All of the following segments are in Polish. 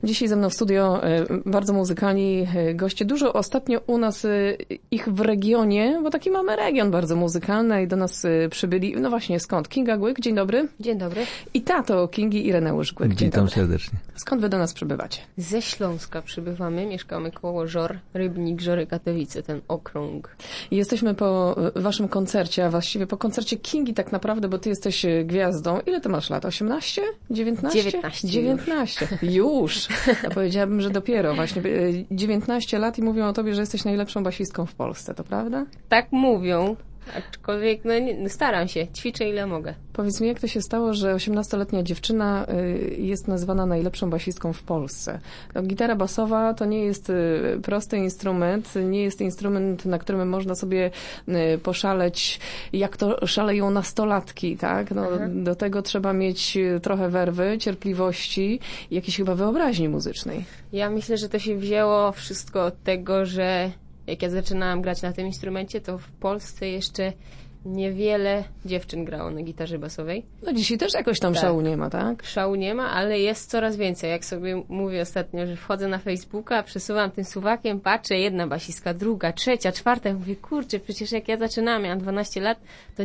Dzisiaj ze mną w studio bardzo muzykalni goście. Dużo ostatnio u nas ich w regionie, bo taki mamy region bardzo muzykalny i do nas przybyli. No właśnie, skąd? Kinga Głyk, dzień dobry. Dzień dobry. I tato Kingi, Ireneusz Głyk, dzień Witam dobry. serdecznie. Skąd wy do nas przybywacie? Ze Śląska przybywamy, mieszkamy koło Żor, Rybnik, Żory, Katowice, ten okrąg. Jesteśmy po waszym koncercie, a właściwie po koncercie Kingi tak naprawdę, bo ty jesteś gwiazdą. Ile ty masz lat? 18? 19? 19 19. Już. Ja powiedziałabym, że dopiero właśnie 19 lat i mówią o tobie, że jesteś najlepszą basistką w Polsce, to prawda? Tak mówią, aczkolwiek staram się, ćwiczę ile mogę. Powiedz mi, jak to się stało, że 18-letnia dziewczyna jest nazywana najlepszą basistką w Polsce? No, gitara basowa to nie jest prosty instrument, nie jest instrument, na którym można sobie poszaleć, jak to szaleją nastolatki, tak? No, do tego trzeba mieć trochę werwy, cierpliwości i jakiejś chyba wyobraźni muzycznej. Ja myślę, że to się wzięło wszystko od tego, że jak ja zaczynałam grać na tym instrumencie, to w Polsce jeszcze niewiele dziewczyn grało na gitarze basowej. No dzisiaj też jakoś tam szału nie ma, tak? Szału nie ma, ale jest coraz więcej. Jak sobie mówię ostatnio, że wchodzę na Facebooka, przesuwam tym suwakiem, patrzę, jedna basistka, druga, trzecia, czwarta. Mówię, kurczę, przecież jak ja zaczynałam, miałam 12 lat, to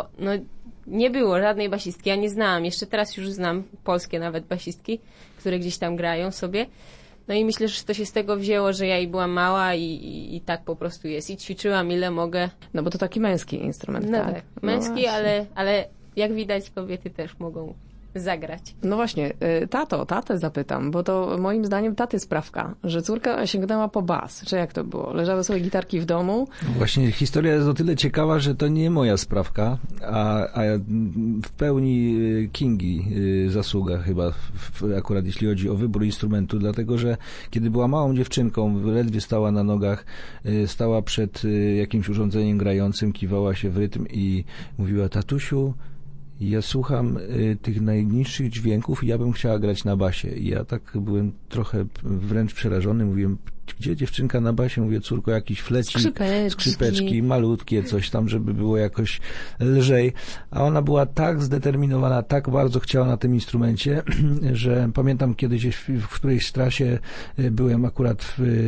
nie było żadnej basistki. Ja nie znałam. Jeszcze teraz już znam polskie nawet basistki, które gdzieś tam grają sobie. No i myślę, że to się z tego wzięło, że ja byłam mała i tak po prostu jest. I ćwiczyłam ile mogę. No bo to taki męski instrument, no tak? Tak, męski, ale jak widać kobiety też mogą zagrać. No właśnie, tatę zapytam, bo to moim zdaniem taty sprawka, że córka sięgnęła po bas. Czy jak to było? Leżały sobie gitarki w domu? Właśnie historia jest o tyle ciekawa, że to nie moja sprawka, a w pełni Kingi zasługa chyba, akurat jeśli chodzi o wybór instrumentu, dlatego że kiedy była małą dziewczynką, ledwie stała na nogach, stała przed jakimś urządzeniem grającym, kiwała się w rytm i mówiła: tatusiu, ja słucham tych najniższych dźwięków i ja bym chciała grać na basie. I ja tak byłem trochę wręcz przerażony. Mówiłem, gdzie dziewczynka na basie? Mówię, córko, jakiś flecik, skrzypeczki, malutkie, coś tam, żeby było jakoś lżej. A ona była tak zdeterminowana, tak bardzo chciała na tym instrumencie, że pamiętam kiedyś w którejś z trasie byłem akurat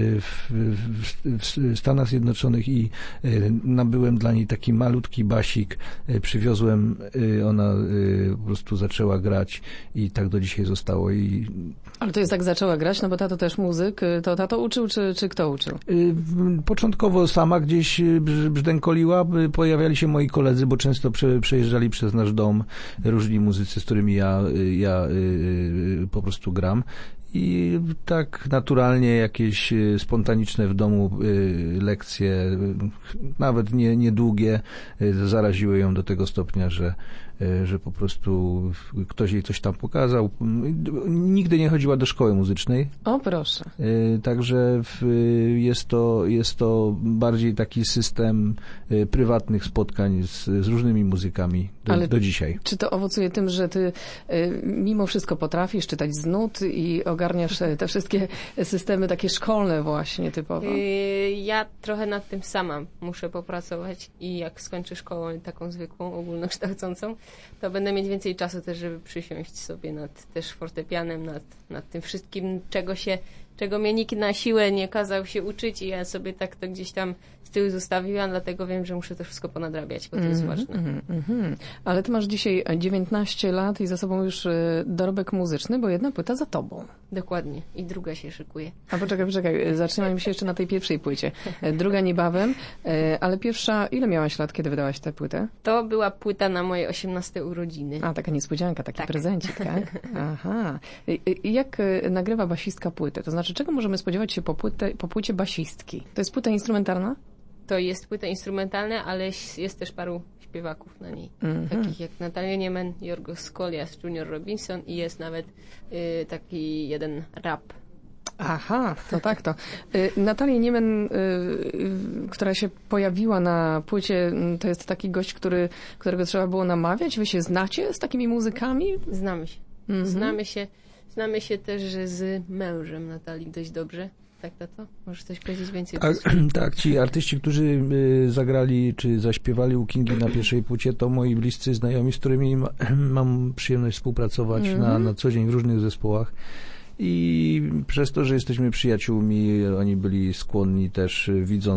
w Stanach Zjednoczonych i nabyłem dla niej taki malutki basik, przywiozłem, ona po prostu zaczęła grać i tak do dzisiaj zostało. Ale to jest tak, zaczęła grać, no bo tato też muzyk, to tato uczył, czy kto uczył? Początkowo sama gdzieś brzdękoliła, pojawiali się moi koledzy, bo często przejeżdżali przez nasz dom różni muzycy, z którymi ja po prostu gram. I tak naturalnie jakieś spontaniczne w domu lekcje, nawet niedługie, zaraziły ją do tego stopnia, że po prostu ktoś jej coś tam pokazał. Nigdy nie chodziła do szkoły muzycznej. O, proszę. Także jest to bardziej taki system prywatnych spotkań z różnymi muzykami do dzisiaj. Czy to owocuje tym, że ty mimo wszystko potrafisz czytać z nut i ogarniasz te wszystkie systemy takie szkolne właśnie typowo? Ja trochę nad tym sama muszę popracować i jak skończę szkołę taką zwykłą, ogólnokształcącą, to będę mieć więcej czasu też, żeby przysiąść sobie nad też fortepianem, nad tym wszystkim, czego mnie nikt na siłę nie kazał się uczyć i ja sobie tak to gdzieś tam z tyłu zostawiłam, dlatego wiem, że muszę to wszystko ponadrabiać, bo to jest ważne. Ale ty masz dzisiaj 19 lat i za sobą już dorobek muzyczny, bo jedna płyta za tobą. Dokładnie. I druga się szykuje. A poczekaj, zatrzymajmy się jeszcze na tej pierwszej płycie. Druga niebawem, ale pierwsza, ile miałaś lat, kiedy wydałaś tę płytę? To była płyta na moje 18 urodziny. A, taka niespodzianka, taki prezencik, tak? Aha. I jak nagrywa basistka płytę? To znaczy, czego możemy spodziewać się po płycie basistki? To jest płyta instrumentalna? To jest płyta instrumentalna, ale jest też paru śpiewaków na niej. Takich jak Natalia Niemen, Jorgos Skolias, Junior Robinson i jest nawet taki jeden rap. Aha, to tak to. Natalia Niemen, która się pojawiła na płycie, to jest taki gość, którego trzeba było namawiać. Wy się znacie z takimi muzykami? Znamy się. Znamy się też z mężem Natalii dość dobrze. Tak, tato? Możesz coś powiedzieć więcej? Tak, ci artyści, którzy zagrali czy zaśpiewali u Kingi na pierwszej płycie, to moi bliscy znajomi, z którymi mam przyjemność współpracować na co dzień w różnych zespołach. i przez to, że jesteśmy przyjaciółmi, oni byli skłonni też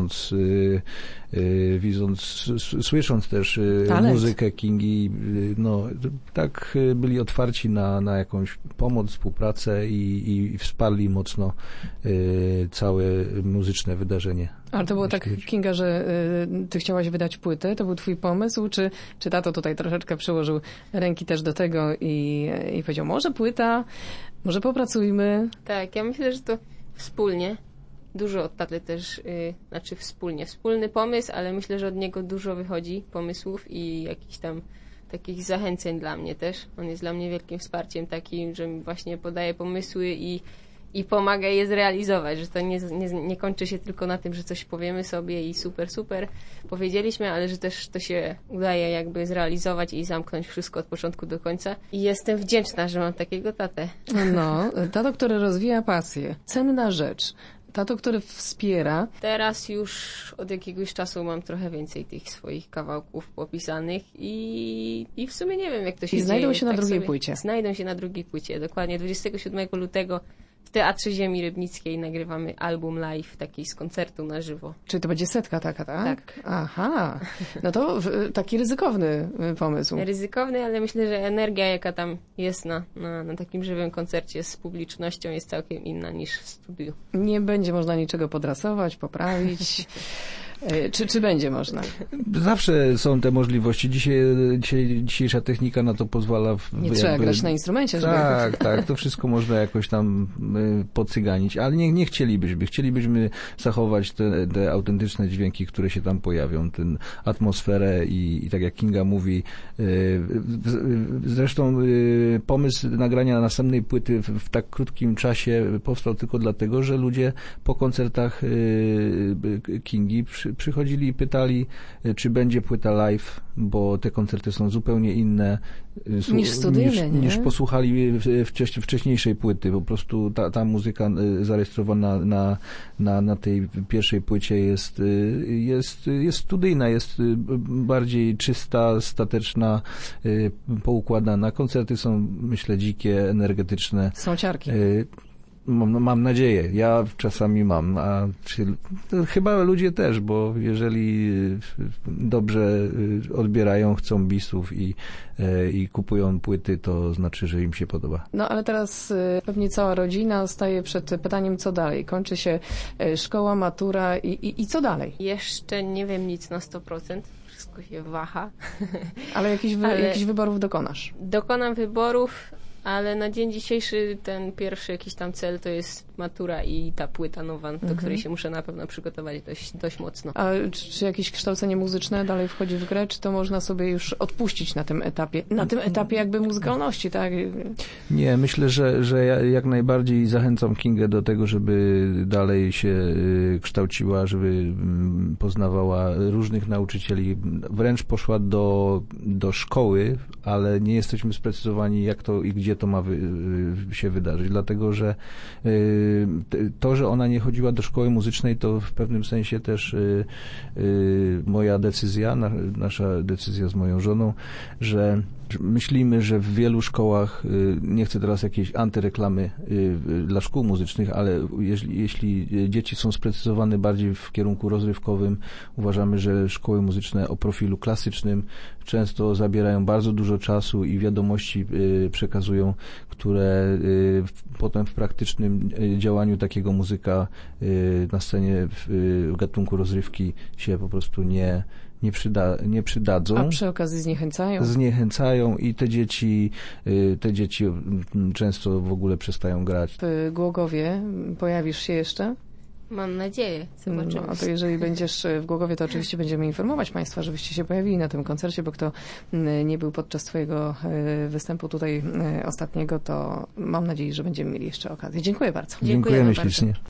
słysząc też muzykę Kingi, no tak byli otwarci na jakąś pomoc, współpracę i wsparli mocno całe muzyczne wydarzenie. Ale to było tak, Kinga, że ty chciałaś wydać płytę, to był twój pomysł, czy tato tutaj troszeczkę przyłożył ręki też do tego i powiedział, może płyta, może popracujmy? Tak, ja myślę, że to wspólnie. Dużo od taty też, znaczy wspólny pomysł, ale myślę, że od niego dużo wychodzi pomysłów i jakichś tam takich zachęceń dla mnie też. On jest dla mnie wielkim wsparciem takim, że mi właśnie podaje pomysły i pomaga je zrealizować, że to nie kończy się tylko na tym, że coś powiemy sobie i super powiedzieliśmy, ale że też to się udaje jakby zrealizować i zamknąć wszystko od początku do końca. I jestem wdzięczna, że mam takiego tatę. No, tato, który rozwija pasję. Cenna rzecz. Tato, który wspiera. Teraz już od jakiegoś czasu mam trochę więcej tych swoich kawałków popisanych i w sumie nie wiem, jak to się dzieje. I znajdą się na drugiej płycie. Znajdą się na drugiej płycie. Dokładnie 27 lutego w Teatrze Ziemi Rybnickiej nagrywamy album live, taki z koncertu na żywo. Czyli to będzie setka taka, tak? Tak. Aha. No to taki ryzykowny pomysł. Ryzykowny, ale myślę, że energia, jaka tam jest na takim żywym koncercie z publicznością, jest całkiem inna niż w studiu. Nie będzie można niczego podrasować, poprawić. Czy będzie można? Zawsze są te możliwości. Dzisiejsza technika na to pozwala. Nie trzeba grać na instrumencie, żeby... Tak. To wszystko można jakoś tam pocyganić, ale nie chcielibyśmy. Chcielibyśmy zachować te autentyczne dźwięki, które się tam pojawią, tę atmosferę i tak jak Kinga mówi, zresztą pomysł nagrania następnej płyty w tak krótkim czasie powstał tylko dlatego, że ludzie po koncertach Kingi przychodzili i pytali, czy będzie płyta live, bo te koncerty są zupełnie inne niż studyjne, niż posłuchali wcześniejszej płyty. Po prostu ta muzyka zarejestrowana na tej pierwszej płycie jest studyjna, jest bardziej czysta, stateczna, poukładana. Koncerty są, myślę, dzikie, energetyczne. Są ciarki. Mam nadzieję. Ja czasami mam, a chyba ludzie też, bo jeżeli dobrze odbierają, chcą bisów i kupują płyty, to znaczy, że im się podoba. No ale teraz pewnie cała rodzina staje przed pytaniem, co dalej. Kończy się szkoła, matura i co dalej? Jeszcze nie wiem nic na 100%. Wszystko się waha. Ale jakichś wyborów dokonasz? Dokonam wyborów, ale na dzień dzisiejszy ten pierwszy jakiś tam cel to jest matura i ta płyta nowa, do której się muszę na pewno przygotować dość mocno. A czy jakieś kształcenie muzyczne dalej wchodzi w grę, czy to można sobie już odpuścić na tym etapie? Na tym etapie jakby muzykalności, tak? Nie, myślę, że ja jak najbardziej zachęcam Kingę do tego, żeby dalej się kształciła, żeby poznawała różnych nauczycieli. Wręcz poszła do szkoły, ale nie jesteśmy sprecyzowani, jak to i gdzie to ma się wydarzyć, dlatego że to, że ona nie chodziła do szkoły muzycznej, to w pewnym sensie też moja decyzja, nasza decyzja z moją żoną, że myślimy, że w wielu szkołach, nie chcę teraz jakiejś antyreklamy dla szkół muzycznych, ale jeśli dzieci są sprecyzowane bardziej w kierunku rozrywkowym, uważamy, że szkoły muzyczne o profilu klasycznym często zabierają bardzo dużo czasu i wiadomości przekazują, które potem w praktycznym działaniu takiego muzyka na scenie w gatunku rozrywki się po prostu nie przydadzą. A przy okazji zniechęcają? Zniechęcają i te dzieci często w ogóle przestają grać. W Głogowie pojawisz się jeszcze? Mam nadzieję. Zobaczymy. No, a to jeżeli będziesz w Głogowie, to oczywiście będziemy informować Państwa, żebyście się pojawili na tym koncercie, bo kto nie był podczas Twojego występu tutaj ostatniego, to mam nadzieję, że będziemy mieli jeszcze okazję. Dziękuję bardzo. Dziękujemy ślicznie.